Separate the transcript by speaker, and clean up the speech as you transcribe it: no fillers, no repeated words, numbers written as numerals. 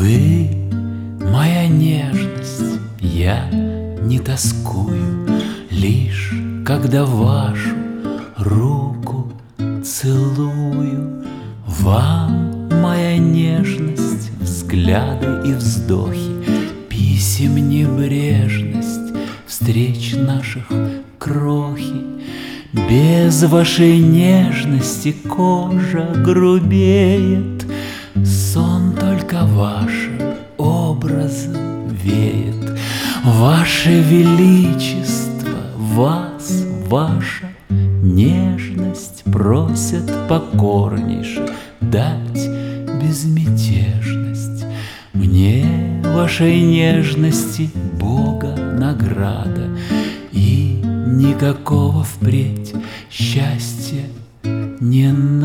Speaker 1: Вы моя нежность, я не тоскую, лишь когда вашу руку целую. Вам моя нежность, взгляды и вздохи, писем небрежность, встреч наших крохи. Без вашей нежности кожа грубеет, сон только вашим образом веет. Ваше величество, вас, ваша нежность просят покорнейше дать безмятежность. Мне вашей нежности Бога награда, и никакого впредь счастья не надо.